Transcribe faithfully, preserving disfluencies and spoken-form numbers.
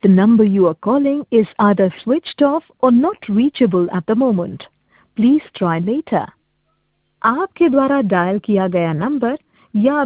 The number you are calling is either switched off or not reachable at the moment. Please try later. आपके द्वारा dial किया गया number या